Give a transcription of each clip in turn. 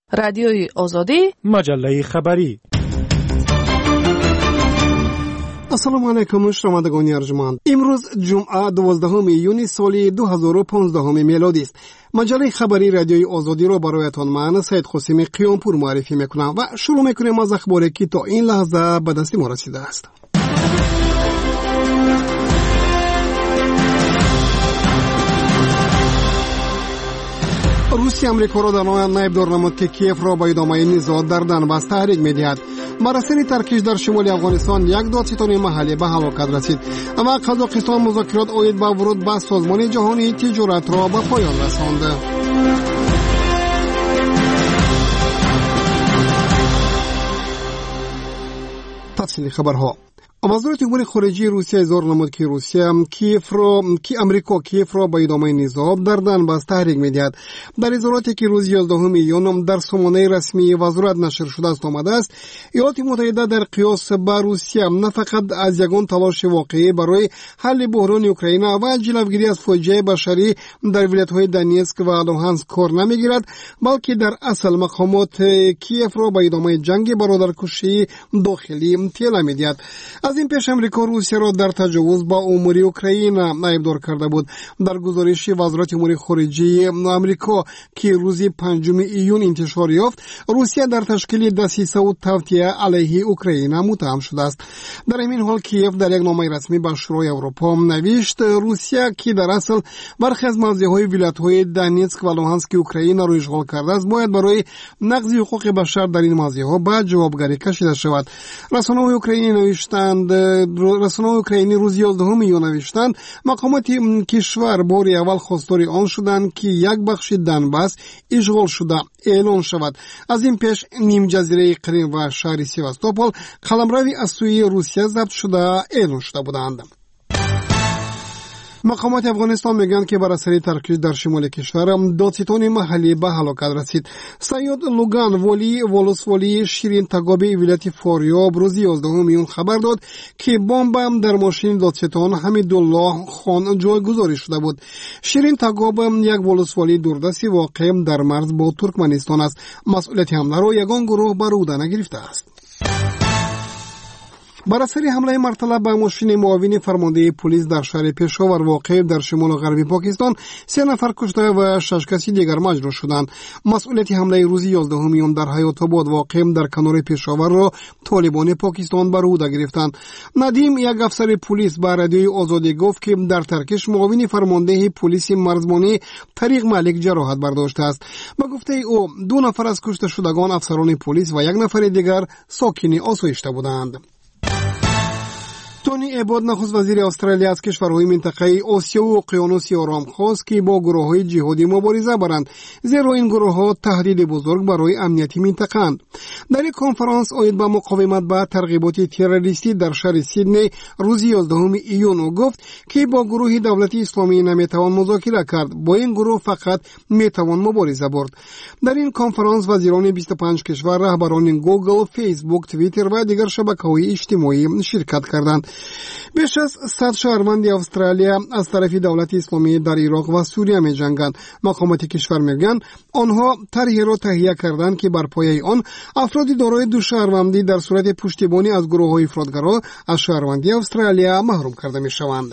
رادیوی آزادی، مجله خبری. السلام علیکم شنوندگان ارجمند. امروز جمعه 12 ایون سال 2015 میلادی است. مجله خبری رادیوی آزادی را برایتان من سید قاسم قیامپور معرفی میکنم و شروع میکنیم از اخباری که تا این لحظه به دست ما رسیده است. روسیه امریکا را در نایب نمود که کیف را به ادامه نزاع در دنباس تحریک می‌دهد. بر اثر ترکیش در شمال افغانستان یک دادستان محلی به هلاکت رسید. اما قزاقستان مذاکرات عاید به ورود به سازمان جهانی تجارت را به پایان رساند. تفصیل خبرها. وزارت امور خارجه روسیه اظهار نمود که امریکا کیف را به ادامه نزاع در دنباس تحریک می‌دهد. در اظهاراتی که روز 11 ایون در سامانه رسمی وزارت نشر شده است آمده است، ایالات متحده در قیاس به روسیه نه فقط از یگان تلاش واقعی برای حل بحران اوکراین و جلوگیری از فاجعه بشری در ولایت‌های دونیتسک و لوهانسک کار نمی‌گیرد، بلکه در اصل مقامات کیف را به ادامه جنگ برادرکشی داخلی طیله می‌دهد. از این پیش امریکا روسیه را در تجاوز با امور اوکراین نایبدار کرده بود. در گزارش وزارت امور خارجه امریکا که روز 5 ایون انتشار یافت، روسیه در تشکیل دسیسه و توطئه علیه اوکراین متهم شده است. در همین حال کیف در یک نامه رسمی به شورای اروپا نوشت روسیه که در اصل برخی از موضع‌های ولایت‌های دونیتسک و لوهانسک اوکراین را اشغال کرده است، باید برای نقض حقوق بشر در این موضع‌ها به جوابگری کشیده شود. رسانه‌های اوکراینی روز 11 ایون نوشتند مقامات کشور بار اول خواستار آن شدند که یک بخش دنباس اشغال شده اعلان شود. از این پیش نیم جزیره قریم و شهر سیواستوپول قلمروی از سوی روسیه ضبط شده اعلان شده بودند. مقامات افغانستان میگن که بر اثر ترکیش در شمال کشور دادستان محلی به هلاکت رسید. سید لوگان ولسوالی شیرین تگابی ولایت فاریاب روز 11 ایون خبر داد که بمب در ماشین دادستان حمیدالله خان جایگذاری شده بود. شیرین تگاب یک ولسوالی دوردست واقع در مرز با ترکمنستان است. مسئولیت حمله را یگان گروه بر عهده نگرفته است. بر اثر حمله مرتلب به ماشین معاون فرمانده پلیس در شهر پشاور واقع در شمال غربی پاکستان 3 نفر کشته و 6 کسی دیگر مجروح شدند. مسئولیت حمله روز 11 ایون در حیات آباد واقع در کنار پشاور را طالبان پاکستان بر عهده گرفتند. ندیم یک افسر پلیس به رادیوی آزادی گفت که در ترکیش معاون فرمانده پلیس مرزبانی طریق ملک جراحت برداشته است. به گفته او 2 نفر از کشته شدگان افسران پلیس و 1 نفر دیگر ساکن آسایشته بودند. تونی اباد نخست وزیر استرالیا از کشورهای منطقه آسیا و اقیانوس آرام خواست که با گروه‌های جهادی مبارزه برند، زیرا این گروه‌ها تهدید بزرگ برای امنیت منطقه اند. در یک کنفرانس عاید به مقاومت به ترغیبات تروریستی در شهر سیدنی روز 11 ایون گفت که با گروه دولت اسلامی نمیتوان مذاکره کرد، با این گروه فقط میتوان مبارزه برد. در این کنفرانس وزیران 25 کشور، رهبران گوگل، فیسبوک، توییتر و دیگر شبکه‌های اجتماعی شرکت کردند. بیش از 100 شهروند استرالیا از طرف دولت اسلامی در عراق و سوریه می جنگند. مقامات کشور میگن آنها طرحی را تهیه کردند که بر پایه آن افراد دارای 2 شهروندی در صورت پشتیبانی از گروه‌های افراطگرا از شهروندی استرالیا محروم کرده می شوند.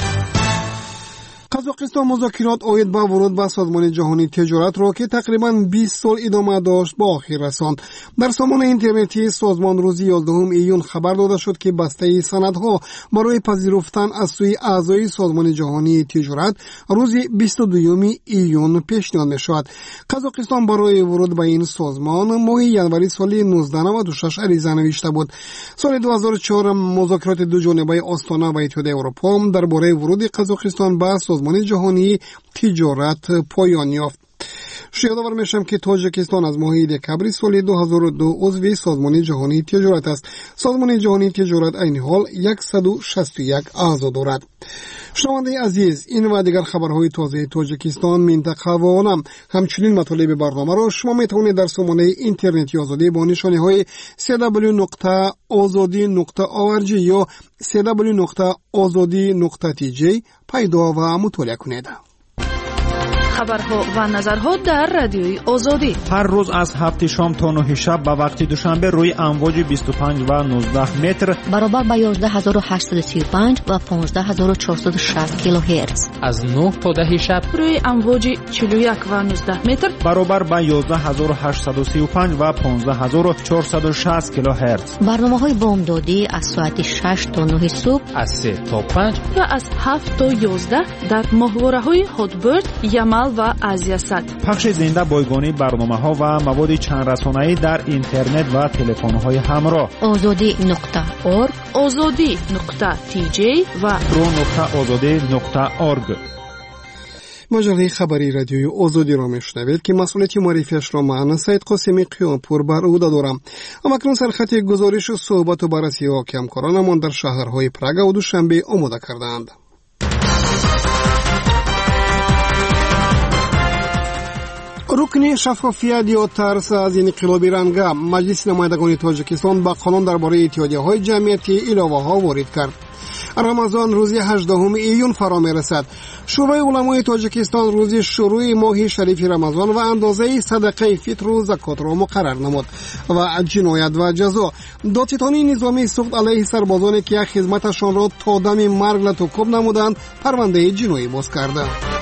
قزاقستان مذاکرات عاید به ورود به سازمان جهانی تجارت را که تقریباً 20 سال ادامه داشت به آخر رساند. در سامانه اینترنتی سازمان روز 11 ایون خبر داده شد که بسته سندها برای پذیرفتن از سوی اعضای سازمان جهانی تجارت روز 22 ایون پیشنهاد می‌شود. قزاقستان برای ورود به این سازمان ماه ژانویه سال 1996 عریضه نوشته بود. سال 2004 مذاکرات دو جانبه آستانا و اتحادیه اروپا درباره ورود قزاقستان به سازمان جهانی تجارت پایان یافت. یادآور میشم که تاجیکستان از ماه دکامبر سال 2002 عضو سازمان جهانی تجارت است. سازمان جهانی تجارت این حال 161 اعضا دارد. شنونده عزیز، این و دیگر خبرهای تازه تاجیکستان، منطقه و عالم، همچنین مطالب برنامه را شما میتوانید در سامانه اینترنتی آزادی با نشانی های www.azadi.org یا www.azadi.tj پیدا و مطالعه کنید. خبرها و نظرها در رادیوی آزادی هر روز از 7 شام تا 9 شب به وقت دوشنبه روی امواج 25 و 19 متر برابر با 11835 و 15460 کیلوهرتز از 9 تا 10 شب روی امواج 41 و 19 متر برابر با 11835 و 15460 کیلوهرتز. برنامه‌های بامدادی از ساعت 6 تا 9 صبح، از 3 تا 5 و از 7 تا 11 در ماهواره‌های هاتبرد، یمل و آزیاسات. پخش زنده بایگانی برنامه‌ها و مواد چند رسانه‌ای در اینترنت و تلفن‌های همراه. azadi.org، azadi.tj و pro.azadi.org. مجله خبری رادیوی آزادی را میشنوید که مسئولیت معرفیش را من سید قاسمی قیامپور بر عهده دارم. اکنون سرخط گزارش صحبت و بررسی همکارانمان در شهرهای پراگ و دوشنبه آماده کردند. رکن شفافیت یا ترس از انقلابی رنگه مجلس نمایندگان تاجیکستان با قانون درباره اتحادیه‌های جمعیتی الهه‌ها وارد کرد. رمضان روز 18 ایون فرا می‌رسد. شورای علمای تاجیکستان روز شروع ماه شریف رمضان و اندازه صدقه فطر و زکات را مقرر نمود و جنایت و جزا دادستانی نظامی سخت علیه سربازانی که خدمتشان را تا دم مرگ لتوکوب نمودند پرونده جنایی باز کرده.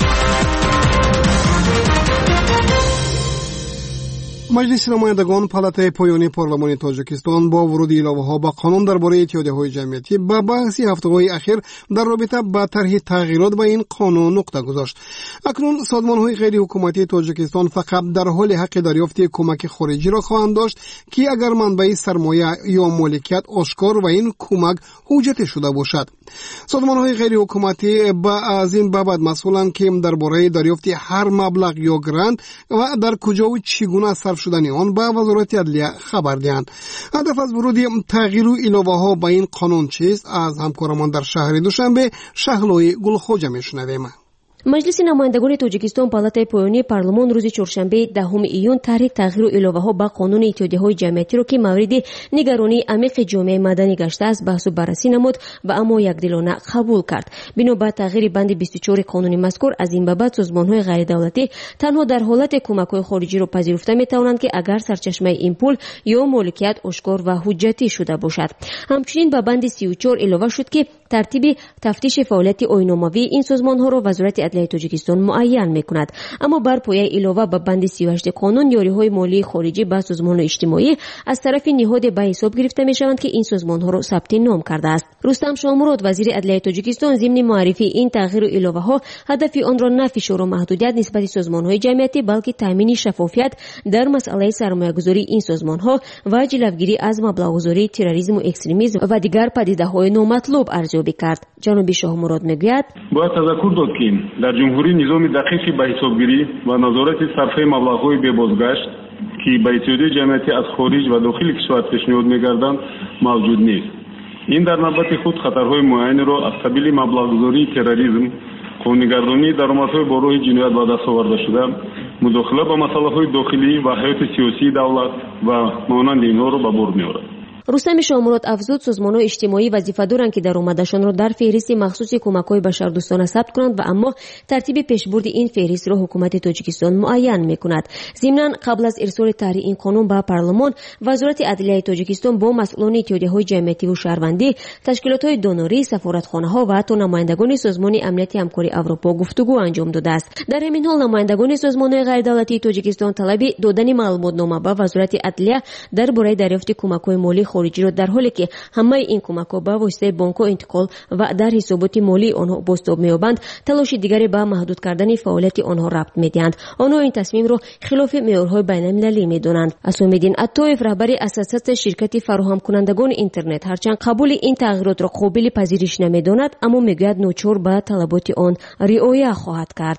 مجلس نمایندگان پالاتای پایانی پارلمان تاجیکستان با ورود الهه‌ها با قانون درباره اتحادیه‌های جمعیتی با بحث هفته‌های اخیر در رابطه با طرح تغییرات به این قانون نقطه گذاشت. اکنون سازمان‌های غیر حکومتی تاجیکستان فقط در حال حق دریافت کمک خارجی را خواهند داشت که اگر منبع سرمایه یا مالکیت آشکار و این کمک حجت شده باشد. سازمان‌های غیر حکومتی از این بابت مسئولند که درباره دریافت هر مبلغ یا گرانت و در کجا و چگونه صرف شدن آن به وزارت عدلیه خبر دهند. هدف از ورود تغییر الهه‌ها به این قانون چیست؟ از همکارمان در شهر دوشنبه شهلوی گلخوجه میشنویم. مجلس نمایندگان تاجیکستان پالاتای پایانی پارلمان روز چهارشنبه 10 ایون طرح تغییر الهه‌ها با قانون اتحادیه‌های جمعیتی را که مورد نگرانی عمیق جامعه مدنی گشته است بحث و بررسی نمود و اما یکدلانه قبول کرد. بنا به تغییر بند 24 قانون مذکور از این به بعد سازمان‌های غیر دولتی تنها در حالت کمک‌های خارجی را پذیرفته می‌توانند که اگر سرچشمه این پول یا مالکیت آشکار و حجتی شده باشد. همچنین به بند 34 اضافه شد که ترتیب تفتیش فعالیت آیین‌ناموی این سازمان‌ها را وزارت عدلیه تاجیکستان معین می‌کند. اما بر پایه علاوه به بند 38 قانون یاری‌های مالی خارجی به سازمان اجتماعی از طرف نهاد به حساب گرفته می‌شوند که این سازمان‌ها را ثبت نام کرده است. رستم شامراد وزیر عدلیه تاجیکستان ضمن معرفی این تغییر و الهه‌ها هدف آن را نه فشار و محدودیت نسبت سازمان‌های جمعیتی بلکه تامین شفافیت در مسئله سرمایه‌گذاری این سازمان‌ها و جلوگیری از مبلغ‌گذاری تروریسم و اکستریمیسم و دیگر پدیده‌های نامطلوب ارزیابی کرد. جناب شاهمراد میگوید باید تذکر داد که در جمهوری نظام دقیقی به حسابگیری و نظارت صرفه مبلغ‌های بازگشت که به اتحادیه جمعیتی از خارج و داخل کشور پیشنهاد می‌گردند موجود نیست. این در نوبت خود خطرهای معینی را از قبیل مبلغ‌گذاری تروریسم، خونه‌گردانی درآمدهای با راه جنایت به دست آورده شده، مداخله به مسائل داخلی و حیات سیاسی دولت و مانند اینها را به بار می‌آورد. رستم شامراد افزود سازمان‌های اجتماعی وظیفه دارند که درآمدشان را در فهرست مخصوص کمک‌های بشردوستانه ثبت کنند و اما ترتیب پیشبرد این فهرست را حکومت تاجیکستان معین می‌کند. ضمناً قبل از ارسال طرح این قانون به پارلمان وزارت عدلیه تاجیکستان با مسئولان اتحادیه‌های جمعیتی و شهروندی، تشکیلات‌های دونوری، سفارتخانه‌ها و حتی نمایندگان سازمان امنیت همکاری اروپا گفتگو انجام داده است. در همین حال نمایندگان سازمان‌های غیر دولتی تاجیکستان طلب دادن معلوماتنامه به وزارت عدلیه درباره دریافت کمک‌های مالی خارجی را در حالی که همه این کمک‌ها به واسطه بانک‌ها انتقال و در حسابات مالی آنها بازتاب می‌یابند، تلاش دیگری به محدود کردن فعالیت آنها ربط می‌دهند. آنها این تصمیم را خلاف معیارهای بین‌المللی می‌دانند. اسام‌الدین عطایف رهبر اساسات شرکت فراهم کنندگان اینترنت هرچند قبول این تغییرات را قابل پذیرش نمی‌داند اما می‌گوید نوچور به طلبات آن رعایت خواهد کرد.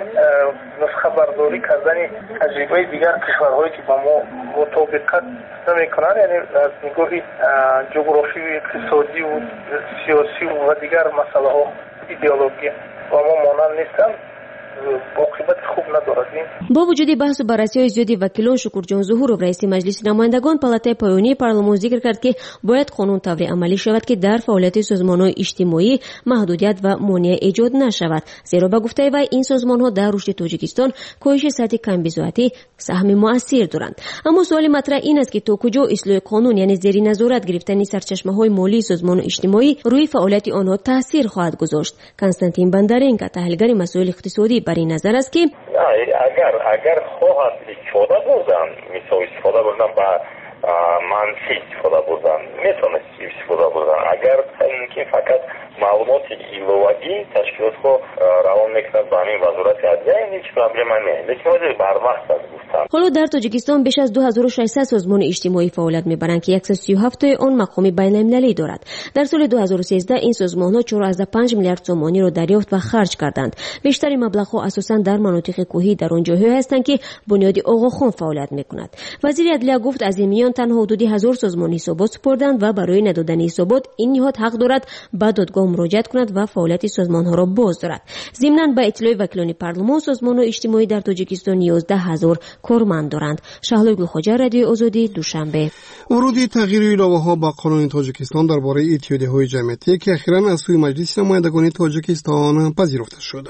نسخه برداری کردن تجربه دیگر کشورهایی که با ما مطابقت نمی‌کنند، یعنی از نگاه جغرافی، اقتصادی و سیاسی و دیگر مسائل ها ایدئولوژی با ما مانند نیستند. باقی عاقبت خوب ندارد. با وجود بحث و بررسی‌های زیادی وکیلان، شکرجان ظهورов رئیس مجلس نمایندگان پالاتای پایانی پارلمان ذکر کرد که باید قانون طوری عملی شود که در فعالیت سازمان‌های اجتماعی محدودیت و مانع ایجاد نشود، زیرا به گفته وی این سازمان‌ها در رشد تاجیکستان کاهش سطح کمبزاعتی سهم مؤثر دارند. اما سوال مطرح این است که تا کجا اصلاح قانون، یعنی زیر نظارت گرفتن سرچشمه‌های مالی سازمان اجتماعی، روی فعالیت آنها تاثیر خواهد گذاشت. کنستانتین بندرینکا، تحلیلگر مسائل اقتصادی، بر این نظر است که اگر خواهد استفاده بردن، مثل استفاده بردن با منفی استفاده بردن، میتونست استفاده بردن. اگر اینکه فقط معلومات ایلوگی تشکیلات خو روان میکنند با همین وزارت عدلیه، این هیچ پرابلم نیست، لیکن وقتی بر وقت از گفتن. حالا در تاجیکستان بیش از 2600 سازمان اجتماعی فعالیت میبرند که 137 آن مقام بین‌المللی دارد. در سال 2013 این سازمان‌ها 4.5 میلیارد سومانی را دریافت و خرج کردند. بیشتر مبلغ‌ها اساساً در مناطق کوهی در آن جاهایی هستند که بنیاد آقاخان فعالیت میکند. وزیر عدلیه گفت از این میان تنها حدود 1000 سازمان حسابات سپردند و برای ندادن حسابات این نهاد حق دارد به دادگاه مراجعت کند و فعالیت سازمان‌ها را باز دارد. ضمناً به اطلاع وکیلان پارلمان، سازمان‌های اجتماعی در تاجیکستان 11000 کارمند دارند. شهلا گلخوجه، رادیو آزادی، دوشنبه. ورود تغییر علاوه‌ها به قانون تاجیکستان درباره اتحادیه‌های جمعیتی که اخیراً از سوی مجلس نمایندگان تاجیکستان پذیرفته شده.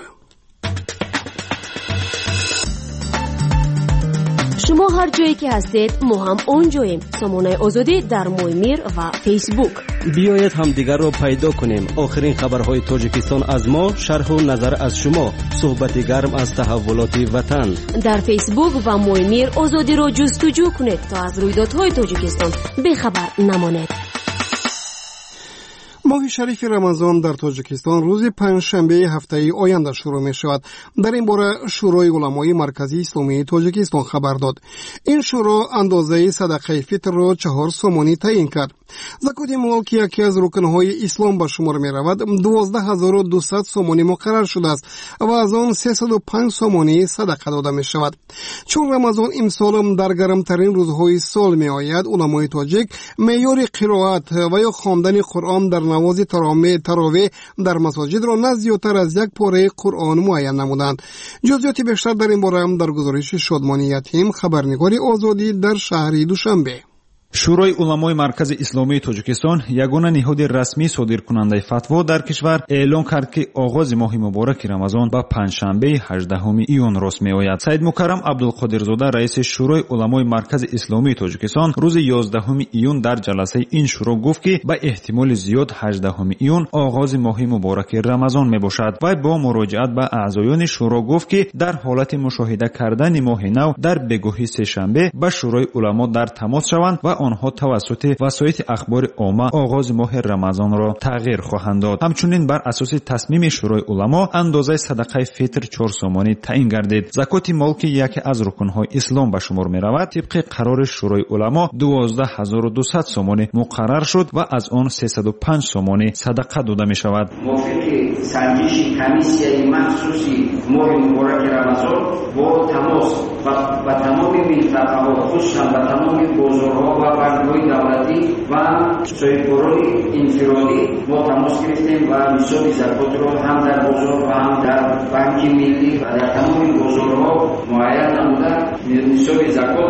شما هر جایی که هستید ما هم اونجاییم. سامانه آزادی در مویمیر و فیسبوک. بیایید هم دیگر رو پیدا کنیم. آخرین خبرهای تاجیکستان از ما، شرح و نظر از شما، صحبت گرم از تحولات وطن. در فیسبوک و مویمیر آزادی رو جستجو کنید تا از رویدادهای تاجیکستان بیخبر نمانید. ماه شریف رمضان در تاجیکستان روز پنجشنبه هفته آینده شروع می شود. در این باره شورای علمای مرکزی اسلامی تاجیکستان خبر داد. این شورا اندازه صدقه فطر را 4 سومانی تعیین کرد. زکات مال که یکی از رکنهای اسلام به شمار می رود 12200 سومانی مقرر شده است و از آن 305 سومانی صدقه داده می شود. چون رمضان امسال در گرمترین روزهای سال می آید، علمای تاجیک معیار قرائت و یا خواندن قرآن در نماز تراویح در مساجد را نه زیادتر از 1 پاره قرآن معین نمودند. جزئیات بیشتر در این باره در گزارش شادمانی یتیم، خبرنگار آزادی در شهر دوشنبه. شورای علمای مرکز اسلامی تاجیکستان یگانه نهاد رسمی صادرکننده فتوا در کشور اعلام کرد که آغاز ماه مبارک رمضان به پنجشنبه 18 ایون راست می‌آید. سید مکرم عبدالقادرزاده رئیس شورای علمای مرکز اسلامی تاجیکستان روز 11 ایون در جلسه این شورا گفت که به احتمال زیاد 18 ایون آغاز ماه مبارک رمضان میباشد و با مراجعت به اعضایان شورا گفت که در حالت مشاهده کردن ماه نو در بگاهی سه شنبه با شورای علما در تماس شوند و آنها توسط وسایل اخبار عامه آغاز ماه رمضان را تغییر خواهند داد. همچنین بر اساس تصمیم شورای علما اندازه صدقه فطر 4 سومانی تعیین گردید. زکات مال که یکی از رکنهای اسلام به شمار می رود، طبق قرار شورای علما 12200 سومانی مقرر شد و از آن 305 سومانی صدقه داده می شود. موافق سنجش کمیسیای مخصوصی ماه مبارک رمضان با تماس و تمام منطقه‌ها، خصوصا با تمام بازارها و بانک‌های دولتی و صاحبکاران انفرادی ما تماس گرفتیم و نصاب زکات را هم در بازار و هم در بانک ملی و در تمام بازارها معین نموده. نصاب زکات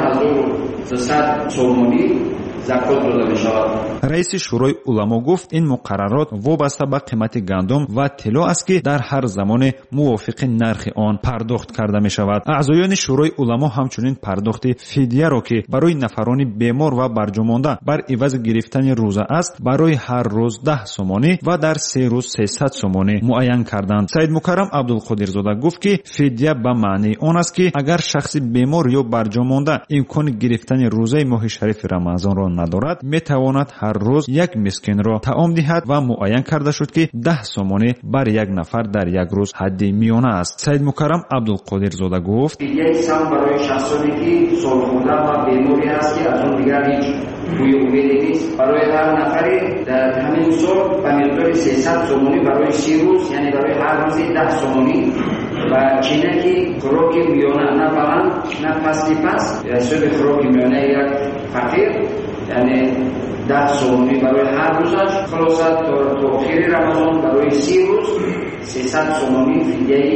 12300 سومانی زکات داده می‌شود. رئیس شورای علما گفت این مقررات وابسته به قیمت گندم و طلا است که در هر زمان موافق نرخ آن پرداخت کرده می شود. اعضایان شورای علما همچنین پرداخت فدیه را که برای نفران بیمار و برجامانده بر عوض گرفتن روزه است برای هر روز 10 سومانی و در 3 روز 300 سومانی معین کردند. سید مکرم عبدالقادرزاده گفت که فدیه به معنی آن است که اگر شخص بیمار یا برجامانده امکان گرفتن روزه ماه شریف رمضان را ندارد، می تواند هر روز 1 مسکین را طعام دهد و معین کرده شد که 10 سومانی بر 1 نفر در 1 روز حد میانه است. سید مکرم عبدالقادرزاده گفت یک سال برای شخصانی که سالخورده و بیماری است که از اون دیگر هیچ روی امیدی نیست، برای هر نفری در همین سال به مقدار 300 سومانی برای 30 روز، یعنی برای هر روزی 10 سومانی و چینه که خوراک میانه نه بلند نه پستی پس حساب خوراک میانه یک فقیر، یعنی 10 سومانی برای هر روزش. خلاصت تا آخر رمضان برای 30 روز 300 سومانی فدیه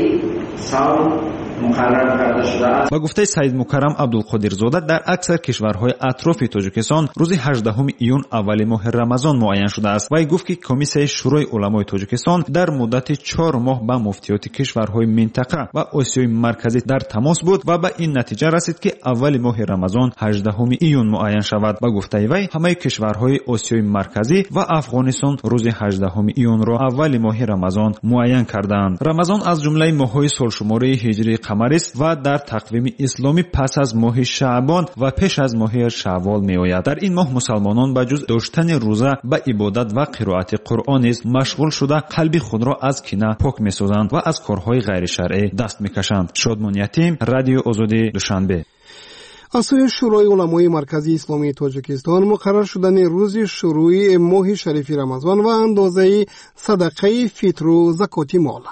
سال مقرر کرده شده است. با گفته سید مکرم عبدالقادرزاده در اکثر کشورهای اطراف تاجیکستان روز 18 ایون اول ماه رمضان معین شده است. وی گفت که کمیسیون شورای علمای تاجیکستان در مدت 4 ماه با مفتیات کشورهای منطقه و آسیای مرکزی در تماس بود و به این نتیجه رسید که اول ماه رمضان 18 ایون معین شود. با گفته وی همه کشورهای آسیای مرکزی و افغانستان روز 18 ایون را اول ماه رمضان معین کردند. رمضان از جمله ماه‌های سالشماری هجری قمری است و در تقویم اسلامی پس از ماه شعبان و پیش از ماه شوال میآید. در این ماه مسلمانان به جز داشتن روزه به عبادت و قرائت قرآن نیز مشغول شده قلب خود را از کینه پاک می‌سازند و از کارهای غیر شرعی دست می‌کشند. شادمان یتیم، رادیو آزادی دوشنبه. از سوی شورای علمای مرکزی اسلامی تاجیکستان مقرر شدن روز شروع ماه شریف رمضان و اندازه صدقه فطر و زکات مال.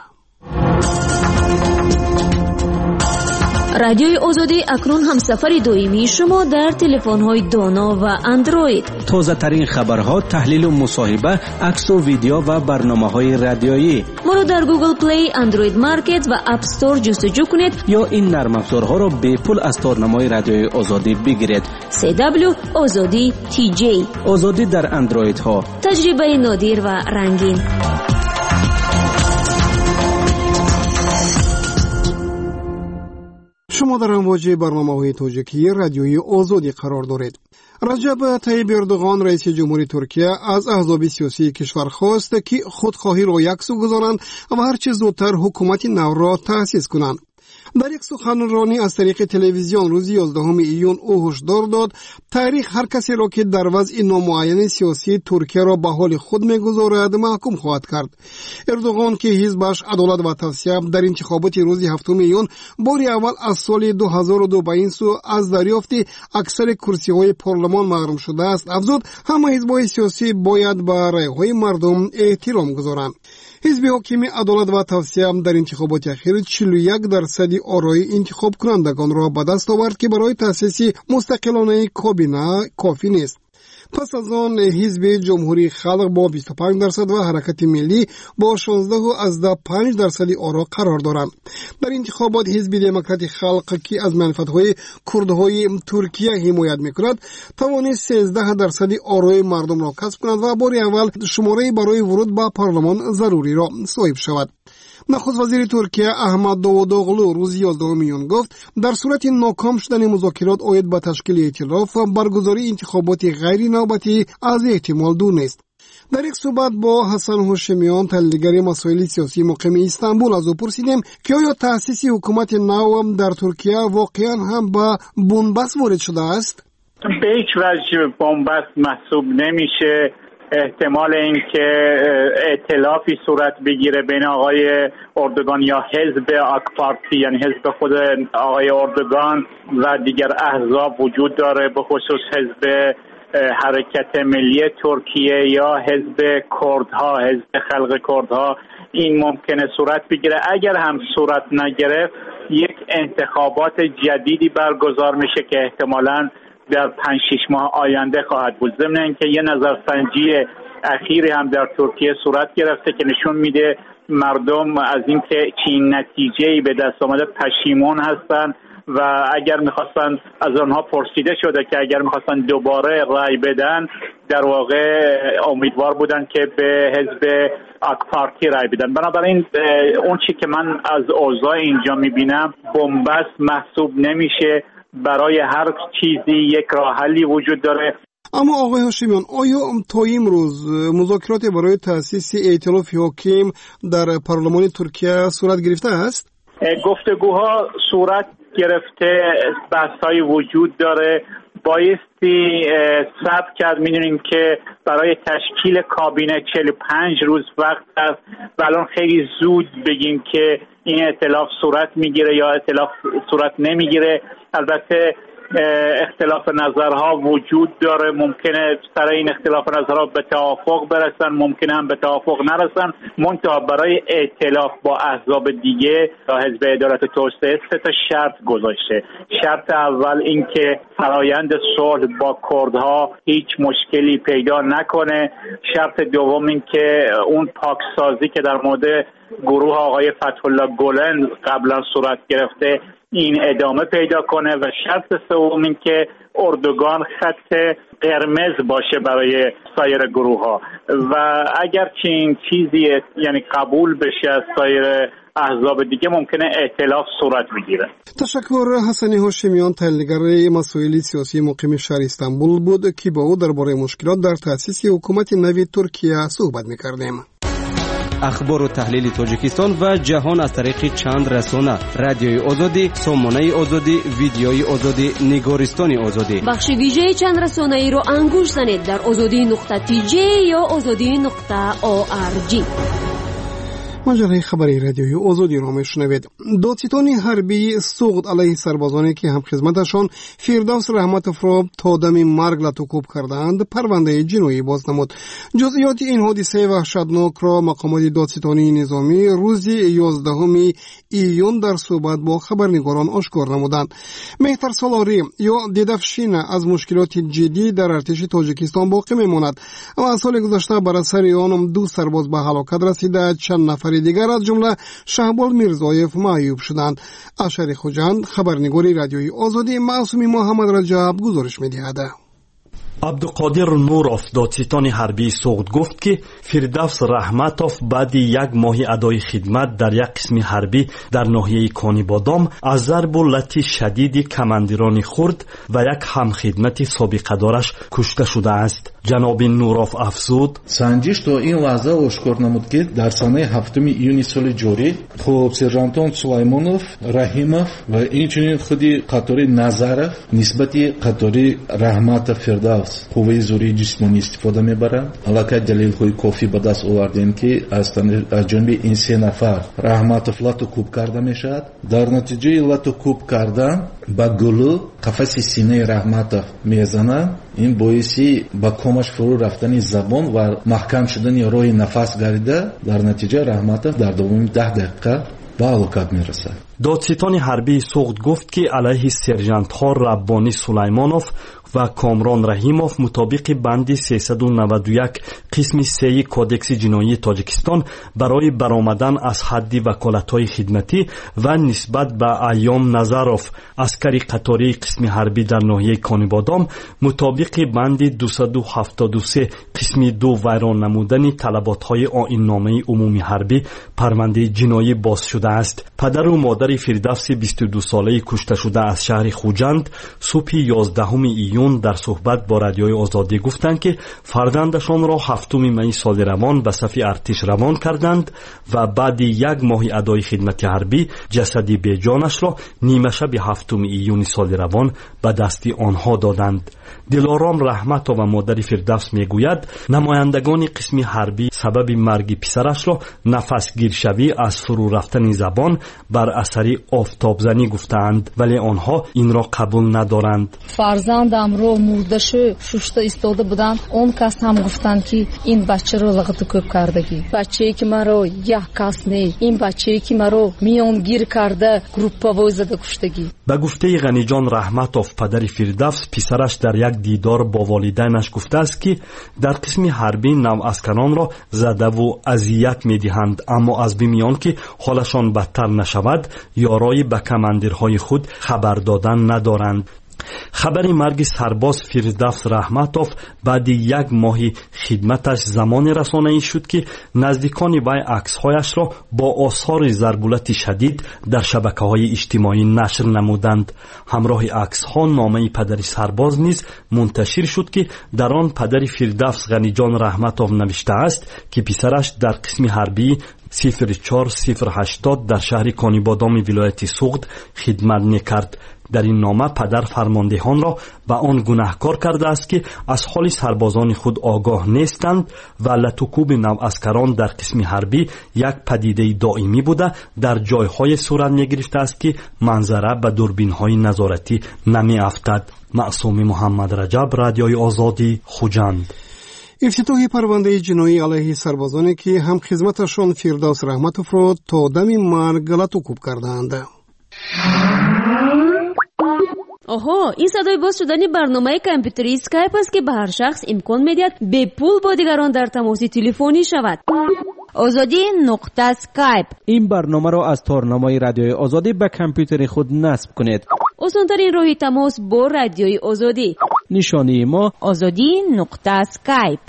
رادیوی آزادی اکنون همسفر دائمی شما در تلفن‌های دانا و اندروید. تازه ترین خبرها، تحلیل و مصاحبه، عکس و ویدیو و برنامه‌های رادیویی. ما را در گوگل پلی، اندروید مارکت و اپ استور جستجو کنید یا این نرم افزارها را به پول از تارنمای رادیوی آزادی بگیرید. CW آزادی TJ. آزادی در اندروید ها. تجربه نادر و رنگین. شما در امواج برنامه‌های تاجیکی رادیوی آزادی قرار دارید. رجب طیب اردوغان رئیس جمهوری ترکیه از احزاب سیاسی کشور خواست که خودخواهی را یکسو گذارند و هرچه زودتر حکومت نو را تأسیس کنند. در یک سخنرانی از طریق تلویزیون روز 11 ایون او هشدار داد تاریخ هر کسی را که در وضع نامعین سیاسی ترکیه را به حال خود می‌گذارد محکوم خواهد کرد. اردوغان که حزبش عدالت و توسعه در انتخابات روز 7 ایون بار اول از سال 2002 به این سو از دریافت اکثر کرسی‌های پارلمان محروم شده است افزود همه حزب‌های سیاسی باید به رأی‌های مردم احترام گذارند. حزب حاکم عدالت و توسعه در انتخابات اخیر 41% آرای انتخاب کنندگان را به دست آورد که برای تأسیس مستقلانه کابینه کافی نیست. پس از آن حزب جمهوری خلق با 25% و حرکت ملی با 16.5% آرا قرار دارند. در انتخابات حزب دموکرات خلق که از منفعت‌های کردهای ترکیه حمایت می‌کند توانست 13% آرای مردم را کسب کند و بار اول شماره برای ورود به پارلمان ضروری را صاحب شود. نخست وزیر ترکیه احمد داوودوغلو روز 11 ایون گفت در صورت ناکام شدن مذاکرات عاید به تشکیل ائتلاف و برگزاری انتخابات غیر نوبتی از احتمال دور نیست. در یک صحبت با حسن هاشمیان تحلیلگر مسائل سیاسی مقیم استانبول از او پرسیدیم که آیا تأسیس حکومت نو در ترکیه واقعا هم به بنبست وارد شده است؟ به هیچ وجه بنبست محسوب نمیشه. احتمال اینکه ائتلافی صورت بگیره بین آقای اردوغان یا حزب آک پارتی یعنی حزب خود آقای اردوغان و دیگر احزاب وجود داره، به خصوص حزب حرکت ملی ترکیه یا حزب کردها، حزب خلق کردها. این ممکنه صورت بگیره. اگر هم صورت نگرفت یک انتخابات جدیدی برگزار میشه که احتمالاً در 5-6 ماه آینده خواهد بود. ضمن اینکه یه نظرسنجی اخیری هم در ترکیه صورت گرفته که نشون میده مردم از اینکه چین نتیجه‌ای به دست آمده پشیمون هستن و اگر میخواستن از آنها پرسیده شده که اگر میخواستن دوباره رای بدن در واقع امیدوار بودن که به حزب آک پارتی رای بدن. بنابراین اون چی که من از اوضاع اینجا میبینم بنبست محسوب نمیشه. برای هر چیزی یک راه حلی وجود داره. اما آقای هاشمیان آیا تا امروز مذاکرات برای تأسیس ائتلاف حاکم در پارلمان ترکیه صورت گرفته است؟ گفتگوها صورت گرفته، بحث‌های وجود داره. بایستی صبر کرد. می‌دونیم که برای تشکیل کابینه 45 روز وقت است و الان خیلی زود بگیم که این ائتلاف صورت میگیره یا ائتلاف صورت نمیگیره. البته اختلاف نظرها وجود داره، ممکنه سر این اختلاف نظرها به توافق برسن، ممکنه هم به توافق نرسن. منتها برای ائتلاف با احزاب دیگه حزب عدالت و توسعه 3 تا شرط گذاشته. شرط اول این که فرایند صلح با کردها هیچ مشکلی پیدا نکنه. شرط دوم این که اون پاکسازی که در مورد گروه آقای فتح‌الله گلن قبلا صورت گرفته این ادامه پیدا کنه و شرط سوم این که اردوگان خط قرمز باشه برای سایر گروه ها و اگر چنین چیزی یعنی قبول بشه از سایر احزاب دیگه ممکنه ائتلاف صورت بگیره. تشکر. حسن هاشمیان، تحلیلگر مسائل سیاسی مقیم شهر استانبول بود که با او درباره مشکلات در تأسیس حکومت نوی ترکیه صحبت می‌کردیم. اخبار و تحلیل تاجیکستان و جهان از طریق چند رسانه: رادیوی آزادی، سامانه آزادی، ویدیوی آزادی، نگارستان آزادی. بخش ویژه چند رسانه ای رو انگوش زنید در azadi.tj یا azadi.org. مجله خبری رادیوی آزادی را میشنوید. دادستان حربی سوغد علیه سربازانی که هم خدمتشان فردوس رحمتوف را تا دم مرگ لطوکوب کردند پرونده جنایی باز نمود. جزئیات این حادثه وحشتناک را مقامات دادستانی نظامی روز 11 ایون در صحبت با خبرنگاران آشکار نمودند. مهتر سالاری یا دیدفشین از مشکلات جدی در ارتش تاجیکستان باقی میماند و سال گذشته بر اثر آن 2 سرباز به هلاکت رسیده، چند نفر دیگر از جمله شهبال میرزایف معیوب شدند. اشر خوجند، خبرنگاری رادیوی آزادی، معصومی محمد رجب گزارش می‌دهد. عبدالقادر نوروف، دادستان حربی سوغد گفت که فردوس رحمتوف بعد 1 ماه ادای خدمت در یک قسم حربی در ناحیه کانیبادام از ضرب و لط شدید کماندیران خرد و یک همخدمت سابقه دارش کشته شده است. جناب نوروف افزود: سنجش تا این لحظه آشکار نمود که در سانه 7 ایونی سال جاری خوب سرژانتان سلیمانوف، رحیموف و اینچنین خودی قطاری نظرف نسبت قطاری رحمت فردوس قوه زوری جسمانی استفاده میبرند. علاقه دلیل های کافی به دست آوردن که از جانب این 3 نفر رحمتوف لطوکوب کرده میشد. در نتیجه لطوکوب کردن با گلو قفس سینه رحمتوف میزنند. این باعثی با کمش فرو رفتن زبان و محکم شدن راه نفس گردیده. در نتیجه رحمتوف در دوام 10 دقیقه به هلاکت میرسد. دادستان حربی سوغد گفت که علیه سرژانت ها ربانی سلیمانوف و کامران رحیموف مطابق بند 391 قسم 3 کودکس جنایی تاجیکستان برای برآمدن از حد وکالت‌های خدمتی و نسبت به ایام نظروف عسکری قطاری قسم حربی در ناحیه کانیبادام مطابق بند 273 قسم 2 ویران نمودن طلبات‌های آیین‌نامه عمومی حربی پرونده جنایی باز شده است. پدر و مادر فردوس 22 ساله کشته شده از شهر خوجند صبح 11 ایون در صحبت با رادیوی آزادی گفتند که فرزندشان را 7 می سال روان به صف ارتش روان کردند و بعد 1 ماه ادای خدمت حربی جسدی بیجانش را نیمه شب 7 ایون سال روان به دست آنها دادند. دلارام رحمتوف و مادر فردوس میگوید نمایندگان قسم حربی سبب مرگ پسرش را نفس گیرشوی از فرو رفتن زبان بر اثر آفتابزنی گفتند، ولی آنها این را قبول ندارند. فرزندم رو مرده ششته ایستاده بودند. اون کس هم گفتند که این بچه رو لطوکوب کردگی. بچه‌ای که مرا یک کس نه، این بچه‌ای که مرا میان گیر کرده گروپا زده کشتگی. به گفته غنیجان رحمتوف پدر فردوس پسرش در یک دیدار با والدینش گفته است که در قسم حربی نوعسکران را زده و اذیت می‌دهند، اما از بیمیان که حالشان بدتر نشود یارای به کماندیرهای خود خبر دادن ندارند. خبر مرگ سرباز فردوس رحمتوف بعد 1 ماه خدمتش زمان رسانه‌ای شد که نزدیکان وی عکس‌هایش را با آثار ضربولت شدید در شبکه‌های اجتماعی نشر نمودند. همراه عکس‌ها نامه پدر سرباز نیز منتشر شد که در آن پدر فردوس غنیجان رحمتوف نوشته است که پسرش در قسم حربی 0480 در شهر کانیبادام ولایت سوغد خدمت می‌کرد. در این نامه پدر فرماندهان را به آن گناهکار کرده است که از حال سربازان خود آگاه نیستند و لطکوب نوعسکران در قسم حربی یک پدیده دائمی بوده در جایهای صورت می‌گرفته است که منظره به دوربین‌های نظارتی نمی‌افتد. معصوم محمد رجب، رادیوی آزادی، خوجند. افتتاح پرونده جنایی علیه سربازانی که هم خدمتشان فردوس رحمتوف را تا دم مرگ لطکوب کردند. آها، این صدای باز شدن برنامه کامپیوتری اسکایپ است که به هر شخص امکان می‌دهد به پول با دیگران در تماس تلفنی شود. آزادی نقطه اسکایپ. این برنامه را از تارنمای رادیوی آزادی به کامپیوتر خود نصب کنید. آسان‌ترین راه تماس با رادیوی آزادی. نشانی ما آزادی نقطه اسکایپ.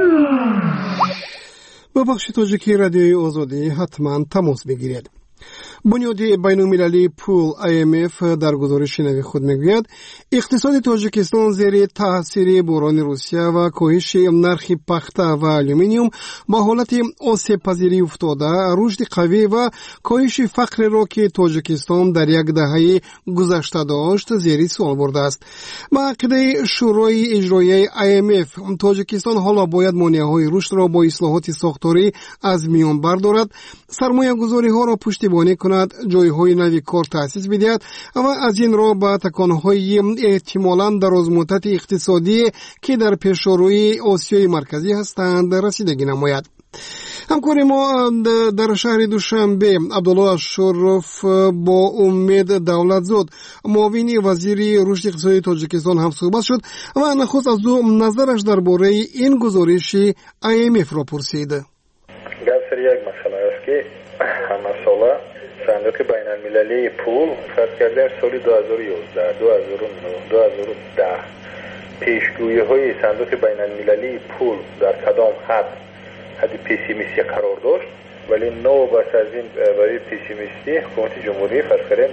با بخش تاجیکی رادیوی آزادی حتما تماس بگیرید. بنیاد بین‌المللی پول IMF در گزارش نوی خود میگوید اقتصاد تاجیکستان زیر تاثیر بحران روسیه و کاهش نرخ پخته و آلومینیوم با حالت آسیب پذیری افتاده، رشد قوی و کاهش فقر را که تاجیکستان در یک دهه گذشته داشت زیر سوال برده است. با عقیده شورای اجرایی IMF تاجیکستان حالا باید مانع‌های رشد را با اصلاحات ساختاری از میان بردارد، سرمایه‌گذاری ها را پشتیبانی کند، جایهای نوی کار تأسیس بدهد و از این راه به تکانهای احتمالاً درازمدت اقتصادی که در پیشروی آسیای مرکزی هستند رسیدگی نماید. همکار ما در شهر دوشنبه عبدالله شرف با امید دولتزاد معاون وزیر رشد اقتصادی تاجیکستان هم صحبت شد و نخست از او نظرش درباره این گزارش IMF را پرسید. گفتر یک مسئله است که همه ساله صندوق بین المللی پول فرض کرده سال 2011 2009 2010 پیشگویی های صندوق بین المللی پول در کدام حد پیسیمیستی قرار داشت، ولی نو بس از این برای پیسیمیستی حکومت جمهوری فرض کردن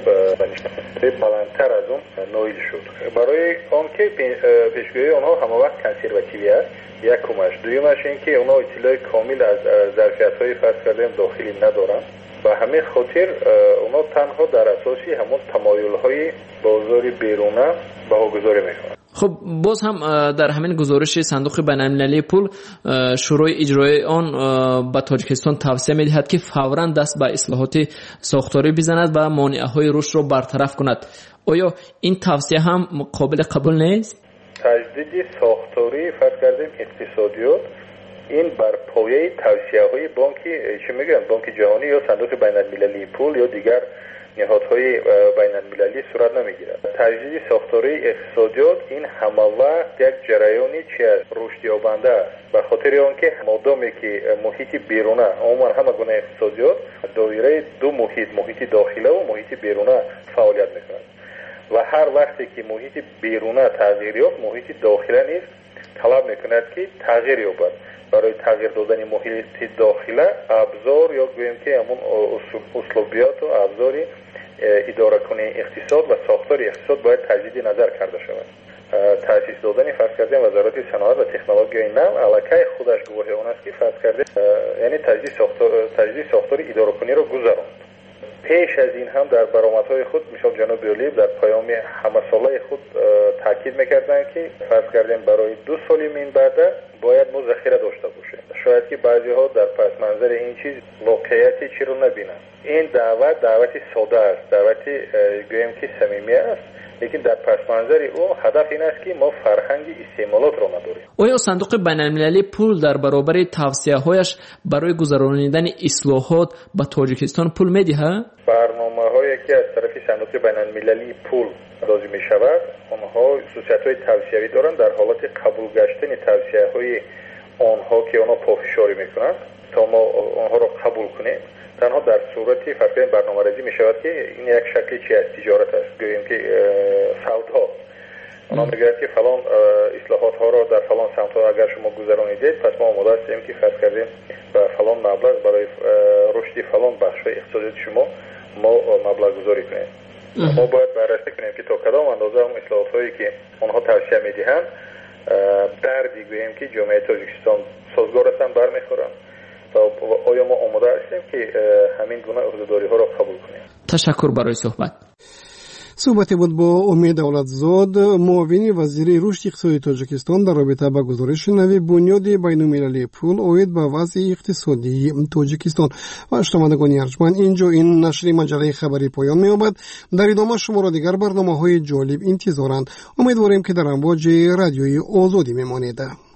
به بلندتر از اون نویل شد. برای آن که پیشگویی آنها همه وقت کنسرواتیوی است، یک کمش دویمش این که آنها اطلاع کامل از ظرفیت های فرض کردن داخلی ندارن و همین خاطر اونا تنها در اساسی همون تمایل های بازار بیرونه بهاگذاری میکنن. خب باز هم در همین گزارش صندوق بین‌المللی پول شورای اجرایی آن به تاجیکستان توصیه می‌دهد که فوراً دست به اصلاحات ساختاری بزند و مانع‌های رشد را برطرف کند. آیا این توصیه هم قابل قبول نیست؟ تجدید ساختاری فرض کردیم اقتصادیات این بر پایه توصیه‌های بانک جهانی یا صندوق بین‌المللی پول یا دیگر نهادهای بین‌المللی صورت نمیگیرد. تجدید ساختاری اقتصادیات این همه وقت یک جریانی رشد یابنده است، به خاطر آنکه مادامی که محیط بیرونه عموما همه گونه اقتصادیات دایره دو محیط داخله و محیط بیرونه فعالیت میکنند و هر وقتی که محیط بیرونه تغییر یافت محیط داخله نیز طلب میکند که تغییر یابد. برای تغییر دادن محیط داخله ابزار یا گویم که همون اسلوبیات و ابزاری اداره کنی اقتصاد و ساختار اقتصاد باید تجدید نظر کرده شود. تأسیس دادن فرض کردن وزارت صنعت و تکنولوژی نو علاقه خودش گواهی آن است که فرض کرده یعنی تجدید ساختار اداره کنی را گذراند. پیش از این هم در برآمدهای خود مثال جناب اولیو در پیام همه ساله خود تاکید میکردن که فرض کردیم برای 2 سال من بعد باید ما ذخیره داشته باشه. شاید که بعضی ها در پس منظر این چیز واقعیتی چی رو نبینن. این دعوت ساده است، دعوتی گویم که صمیمی است، لیکن در پس منظر او هدف این است که ما فرهنگ استعمالات را نداریم. آیا صندوق بین‌المللی پول در برابر توصیه‌هایش برای گذرانیدن اصلاحات به تاجیکستان پول می‌دهد؟ برنامه‌هایی که از طرف صندوق بین‌المللی پول داده می‌شود، آنها خصوصیت‌های توصیه‌ای دارند. در حالت قبول گشتن توصیه‌های آنها که آنها پافشاری می‌کنند تا ما آنها را قبول کنیم، تنها در صورتی فرقی برنامه‌ریزی می‌شود که این یک شکلی چی از تجارت است، گوییم که سودها. اونا میگویند که فلان اصلاحات ها را در فلان سمت ها اگر شما گذرانیدید پس ما آماده هستیم که فرض کردیم و فلان مبلغ برای رشد فلان بخش اقتصادی شما ما مبلغ گذاری کنیم. ما باید بررسی کنیم که تا کدام اندازه هم اصلاحات هایی که آنها توصیه میدهند دردی گوییم که جامعه تاجیکستان سازگار هستند برمیخورند و آیا ما آماده هستیم که همین گونه عهده‌داری ها را قبول کنیم. تشکر برای صحبت. صحبتی بود با امید دولتزاد، معاون وزیر رشد اقتصادی تاجیکستان در رابطه با گزارش نوی بنیاد بین‌المللی پول اوید به وضع اقتصادی تاجیکستان. و شنوندگان ارجمند، اینجا این نشر مجله خبری پایان می‌یابد. در ادامه شما را دیگر برنامه‌های جالب انتظارند. امیدواریم که در امواج رادیوی آزادی میمانید.